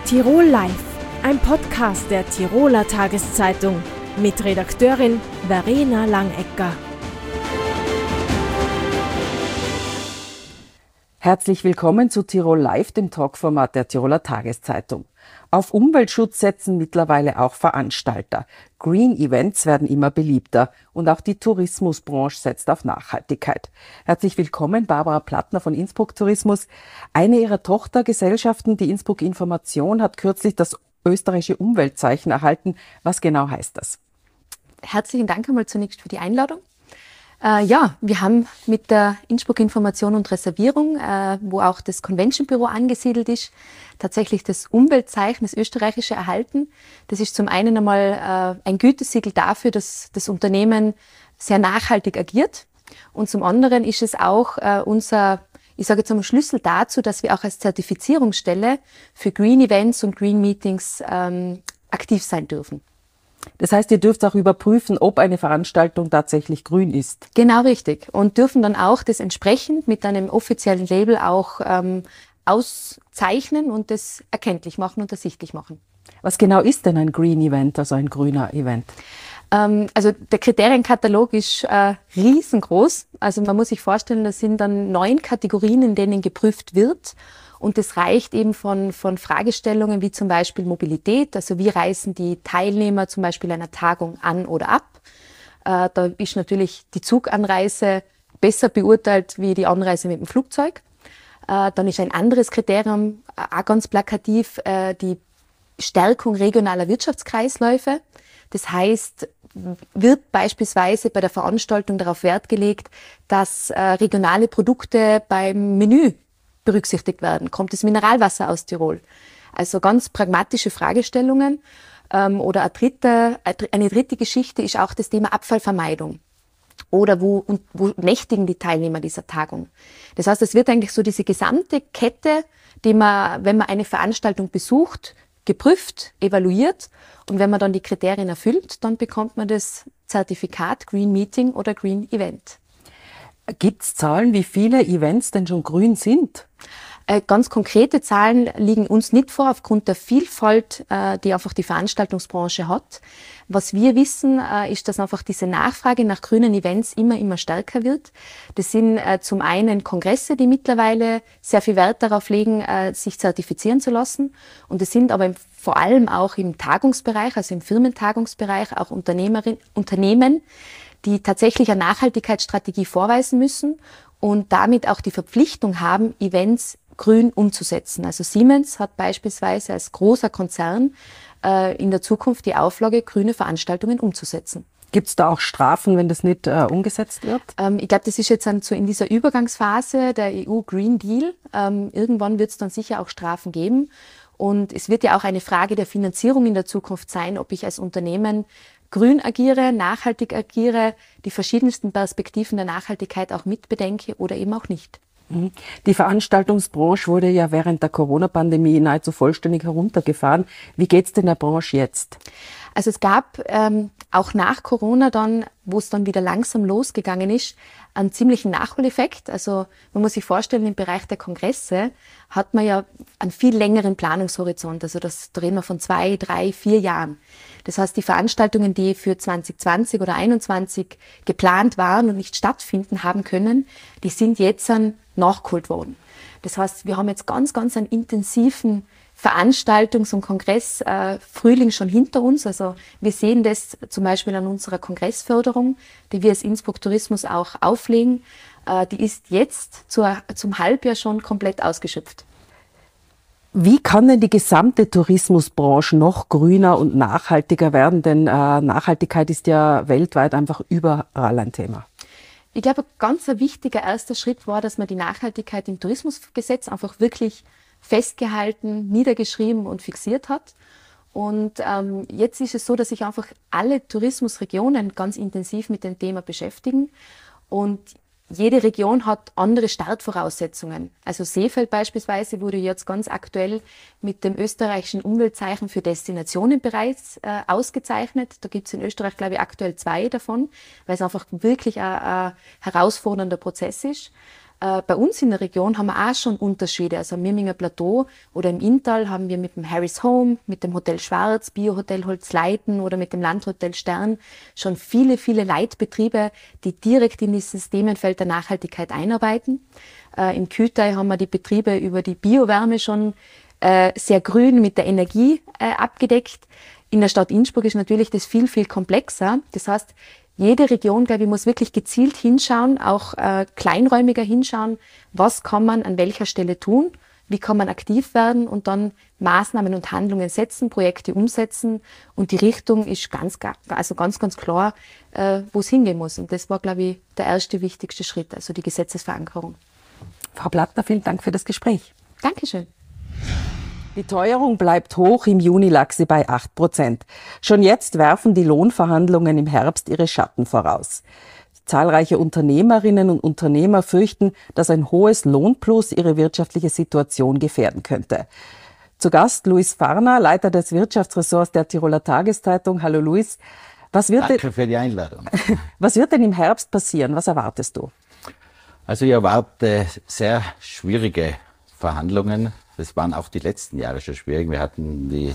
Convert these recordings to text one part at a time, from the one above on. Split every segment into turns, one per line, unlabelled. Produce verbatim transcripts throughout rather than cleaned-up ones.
Tirol Live, ein Podcast der Tiroler Tageszeitung mit Redakteurin Verena Langecker.
Herzlich willkommen zu Tirol Live, dem Talkformat der Tiroler Tageszeitung. Auf Umweltschutz setzen mittlerweile auch Veranstalter. Green Events werden immer beliebter und auch die Tourismusbranche setzt auf Nachhaltigkeit. Herzlich willkommen, Barbara Plattner von Innsbruck Tourismus. Eine ihrer Tochtergesellschaften, die Innsbruck Information, hat kürzlich das österreichische Umweltzeichen erhalten. Was genau heißt das?
Herzlichen Dank einmal zunächst für die Einladung. Äh, ja, wir haben mit der Innsbruck Information und Reservierung, äh, wo auch das Convention Büro angesiedelt ist, tatsächlich das Umweltzeichen, das österreichische, erhalten. Das ist zum einen einmal äh, ein Gütesiegel dafür, dass das Unternehmen sehr nachhaltig agiert. Und zum anderen ist es auch äh, unser, ich sage jetzt einmal, Schlüssel dazu, dass wir auch als Zertifizierungsstelle für Green Events und Green Meetings ähm, aktiv sein dürfen.
Das heißt, ihr dürft auch überprüfen, ob eine Veranstaltung tatsächlich grün ist.
Genau richtig. Und dürfen dann auch das entsprechend mit einem offiziellen Label auch ähm, auszeichnen und das erkenntlich machen und ersichtlich machen.
Was genau ist denn ein Green Event, also ein grüner Event?
Ähm, also der Kriterienkatalog ist äh, riesengroß. Also man muss sich vorstellen, das sind dann neun Kategorien, in denen geprüft wird. Und das reicht eben von, von Fragestellungen wie zum Beispiel Mobilität, also wie reisen die Teilnehmer zum Beispiel einer Tagung an oder ab. Äh, da ist natürlich die Zuganreise besser beurteilt wie die Anreise mit dem Flugzeug. Äh, dann ist ein anderes Kriterium, äh, auch ganz plakativ, äh, die Stärkung regionaler Wirtschaftskreisläufe. Das heißt, wird beispielsweise bei der Veranstaltung darauf Wert gelegt, dass äh, regionale Produkte beim Menü berücksichtigt werden. Kommt das Mineralwasser aus Tirol? Also ganz pragmatische Fragestellungen. Ähm, oder eine dritte, eine dritte Geschichte ist auch das Thema Abfallvermeidung. Oder wo, und, wo nächtigen die Teilnehmer dieser Tagung? Das heißt, es wird eigentlich so diese gesamte Kette, die man, wenn man eine Veranstaltung besucht, geprüft, evaluiert. Und wenn man dann die Kriterien erfüllt, dann bekommt man das Zertifikat Green Meeting oder Green Event.
Gibt es Zahlen, wie viele Events denn schon grün sind?
Äh, ganz konkrete Zahlen liegen uns nicht vor, aufgrund der Vielfalt, äh, die einfach die Veranstaltungsbranche hat. Was wir wissen, äh, ist, dass einfach diese Nachfrage nach grünen Events immer, immer stärker wird. Das sind äh, zum einen Kongresse, die mittlerweile sehr viel Wert darauf legen, äh, sich zertifizieren zu lassen. Und es sind aber im, vor allem auch im Tagungsbereich, also im Firmentagungsbereich, auch Unternehmerin, Unternehmen, die tatsächlich eine Nachhaltigkeitsstrategie vorweisen müssen und damit auch die Verpflichtung haben, Events grün umzusetzen. Also Siemens hat beispielsweise als großer Konzern äh, in der Zukunft die Auflage, grüne Veranstaltungen umzusetzen.
Gibt es da auch Strafen, wenn das nicht äh, umgesetzt wird?
Ähm, ich glaube, das ist jetzt dann so in dieser Übergangsphase der E U Green Deal. Ähm, irgendwann wird es dann sicher auch Strafen geben. Und es wird ja auch eine Frage der Finanzierung in der Zukunft sein, ob ich als Unternehmen grün agiere, nachhaltig agiere, die verschiedensten Perspektiven der Nachhaltigkeit auch mitbedenke oder eben auch nicht.
Die Veranstaltungsbranche wurde ja während der Corona-Pandemie nahezu vollständig heruntergefahren. Wie geht's denn der Branche jetzt?
Also es gab ähm, auch nach Corona dann, wo es dann wieder langsam losgegangen ist, einen ziemlichen Nachholeffekt. Also man muss sich vorstellen, im Bereich der Kongresse hat man ja einen viel längeren Planungshorizont. Also das da reden wir von zwei, drei, vier Jahren. Das heißt, die Veranstaltungen, die für zwanzig zwanzig oder einundzwanzig geplant waren und nicht stattfinden haben können, die sind jetzt dann nachgeholt worden. Das heißt, wir haben jetzt ganz, ganz einen intensiven Veranstaltungs- und Kongressfrühling äh, schon hinter uns. Also wir sehen das zum Beispiel an unserer Kongressförderung, die wir als Innsbruck Tourismus auch auflegen. Äh, die ist jetzt zur, zum Halbjahr schon komplett ausgeschöpft.
Wie kann denn die gesamte Tourismusbranche noch grüner und nachhaltiger werden? Denn äh, Nachhaltigkeit ist ja weltweit einfach überall ein Thema.
Ich glaube, ein ganz ein wichtiger erster Schritt war, dass man die Nachhaltigkeit im Tourismusgesetz einfach wirklich festgehalten, niedergeschrieben und fixiert hat. Und ähm, jetzt ist es so, dass sich einfach alle Tourismusregionen ganz intensiv mit dem Thema beschäftigen. Und jede Region hat andere Startvoraussetzungen. Also Seefeld beispielsweise wurde jetzt ganz aktuell mit dem österreichischen Umweltzeichen für Destinationen bereits äh, ausgezeichnet. Da gibt es in Österreich, glaube ich, aktuell zwei davon, weil es einfach wirklich ein, ein herausfordernder Prozess ist. Äh, bei uns in der Region haben wir auch schon Unterschiede. Also am Mirminger Plateau oder im Inntal haben wir mit dem Harris Home, mit dem Hotel Schwarz, Biohotel Holzleiten oder mit dem Landhotel Stern schon viele, viele Leitbetriebe, die direkt in dieses Themenfeld der Nachhaltigkeit einarbeiten. Äh, in Kütai haben wir die Betriebe über die Biowärme schon äh, sehr grün mit der Energie äh, abgedeckt. In der Stadt Innsbruck ist natürlich das viel, viel komplexer. Das heißt, jede Region, glaube ich, muss wirklich gezielt hinschauen, auch äh, kleinräumiger hinschauen, was kann man an welcher Stelle tun, wie kann man aktiv werden und dann Maßnahmen und Handlungen setzen, Projekte umsetzen. Und die Richtung ist ganz, also ganz, ganz klar, äh, wo es hingehen muss. Und das war, glaube ich, der erste wichtigste Schritt, also die Gesetzesverankerung.
Frau Plattner, vielen Dank für das Gespräch.
Dankeschön.
Die Teuerung bleibt hoch, im Juni lag sie bei acht Prozent. Schon jetzt werfen die Lohnverhandlungen im Herbst ihre Schatten voraus. Zahlreiche Unternehmerinnen und Unternehmer fürchten, dass ein hohes Lohnplus ihre wirtschaftliche Situation gefährden könnte. Zu Gast Luis Farner, Leiter des Wirtschaftsressorts der Tiroler Tageszeitung. Hallo Luis. Was wird
Danke
denn,
für die Einladung.
Was wird denn im Herbst passieren? Was erwartest du?
Also ich erwarte sehr schwierige Verhandlungen. Das waren auch die letzten Jahre schon schwierig. Wir hatten die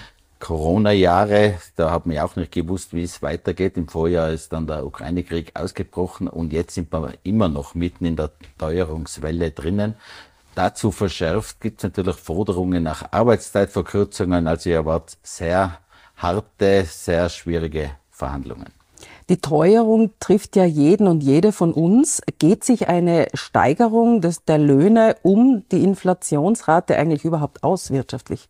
Corona-Jahre, da haben wir auch nicht gewusst, wie es weitergeht. Im Vorjahr ist dann der Ukraine-Krieg ausgebrochen und jetzt sind wir immer noch mitten in der Teuerungswelle drinnen. Dazu verschärft gibt es natürlich Forderungen nach Arbeitszeitverkürzungen. Also ich erwarte sehr harte, sehr schwierige Verhandlungen.
Die Teuerung trifft ja jeden und jede von uns. Geht sich eine Steigerung des, der Löhne um die Inflationsrate eigentlich überhaupt aus wirtschaftlich?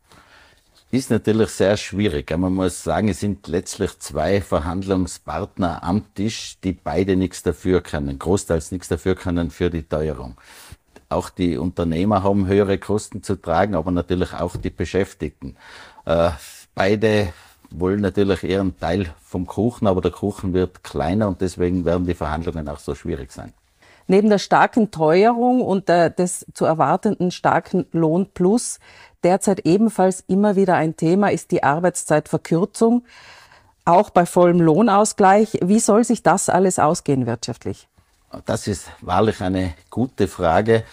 Ist natürlich sehr schwierig. Man muss sagen, es sind letztlich zwei Verhandlungspartner am Tisch, die beide nichts dafür können, großteils nichts dafür können für die Teuerung. Auch die Unternehmer haben höhere Kosten zu tragen, aber natürlich auch die Beschäftigten. Äh, beide wollen natürlich ihren Teil vom Kuchen, aber der Kuchen wird kleiner und deswegen werden die Verhandlungen auch so schwierig sein.
Neben der starken Teuerung und der, des zu erwartenden starken Lohnplus, derzeit ebenfalls immer wieder ein Thema, ist die Arbeitszeitverkürzung, auch bei vollem Lohnausgleich. Wie soll sich das alles ausgehen wirtschaftlich?
Das ist wahrlich eine gute Frage.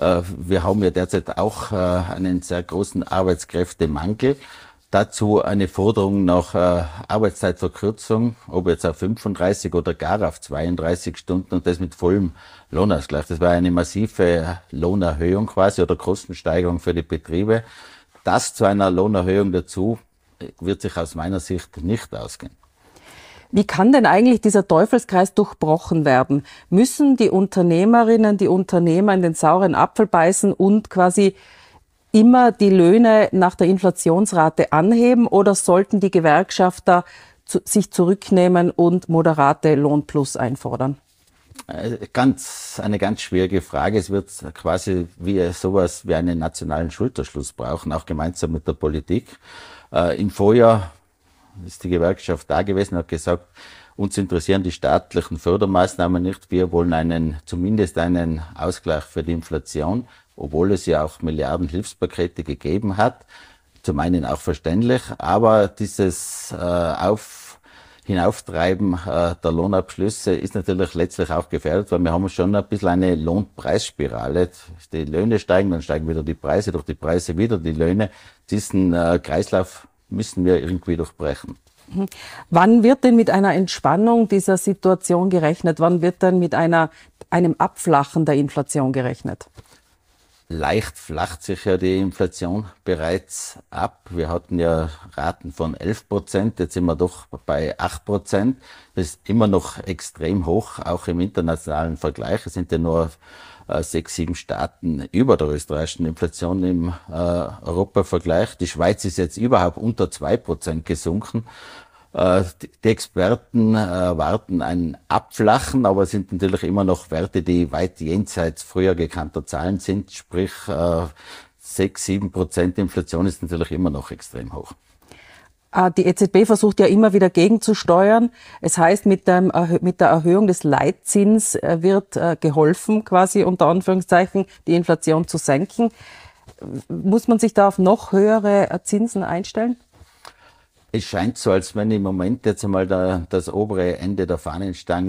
Wir haben ja derzeit auch einen sehr großen Arbeitskräftemangel. Dazu eine Forderung nach äh, Arbeitszeitverkürzung, ob jetzt auf fünfunddreißig oder gar auf zweiunddreißig Stunden und das mit vollem Lohnausgleich. Das war eine massive Lohnerhöhung quasi oder Kostensteigerung für die Betriebe. Das zu einer Lohnerhöhung dazu wird sich aus meiner Sicht nicht ausgehen.
Wie kann denn eigentlich dieser Teufelskreis durchbrochen werden? Müssen die Unternehmerinnen, die Unternehmer in den sauren Apfel beißen und quasi immer die Löhne nach der Inflationsrate anheben oder sollten die Gewerkschafter zu, sich zurücknehmen und moderate Lohnplus einfordern?
Ganz, eine ganz schwierige Frage. Es wird quasi wie sowas wie einen nationalen Schulterschluss brauchen, auch gemeinsam mit der Politik. Äh, Im Vorjahr ist die Gewerkschaft da gewesen und hat gesagt, uns interessieren die staatlichen Fördermaßnahmen nicht. Wir wollen einen, zumindest einen Ausgleich für die Inflation, obwohl es ja auch Milliarden Hilfspakete gegeben hat. Zum einen auch verständlich, aber dieses äh, Auf, Hinauftreiben äh, der Lohnabschlüsse ist natürlich letztlich auch gefährdet, weil wir haben schon ein bisschen eine Lohnpreisspirale. Die Löhne steigen, dann steigen wieder die Preise, durch die Preise wieder die Löhne. Diesen äh, Kreislauf müssen wir irgendwie durchbrechen.
Wann wird denn mit einer Entspannung dieser Situation gerechnet? Wann wird denn mit einer, einem Abflachen der Inflation gerechnet?
Leicht flacht sich ja die Inflation bereits ab. Wir hatten ja Raten von elf Prozent, jetzt sind wir doch bei acht Prozent. Das ist immer noch extrem hoch, auch im internationalen Vergleich. Es sind ja nur äh, sechs, sieben Staaten über der österreichischen Inflation im äh, Europavergleich. Die Schweiz ist jetzt überhaupt unter zwei Prozent gesunken. Die Experten erwarten ein Abflachen, aber es sind natürlich immer noch Werte, die weit jenseits früher gekannter Zahlen sind. Sprich, sechs, sieben Prozent Inflation ist natürlich immer noch extrem hoch.
Die E Z B versucht ja immer wieder gegenzusteuern. Es heißt, mit, dem, mit der Erhöhung des Leitzins wird geholfen, quasi unter Anführungszeichen, die Inflation zu senken. Muss man sich da auf noch höhere Zinsen einstellen?
Es scheint so, als wenn im Moment jetzt einmal der, das obere Ende der Fahnenstange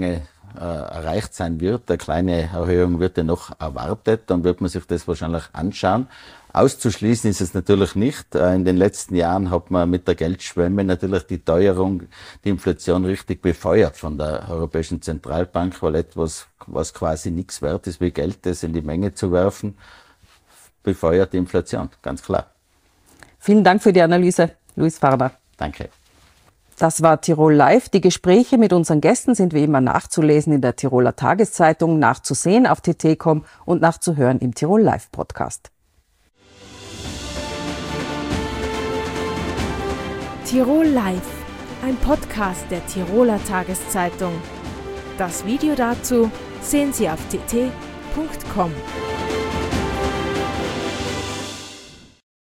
äh, erreicht sein wird. Eine kleine Erhöhung wird ja noch erwartet, dann wird man sich das wahrscheinlich anschauen. Auszuschließen ist es natürlich nicht. In den letzten Jahren hat man mit der Geldschwemme natürlich die Teuerung, die Inflation richtig befeuert von der Europäischen Zentralbank, weil etwas, was quasi nichts wert ist, wie Geld, das in die Menge zu werfen, befeuert die Inflation, ganz klar.
Vielen Dank für die Analyse, Luis Farner.
Danke.
Das war Tirol Live. Die Gespräche mit unseren Gästen sind wie immer nachzulesen in der Tiroler Tageszeitung, nachzusehen auf t t punkt com und nachzuhören im Tirol Live Podcast.
Tirol Live, ein Podcast der Tiroler Tageszeitung. Das Video dazu sehen Sie auf t t punkt com.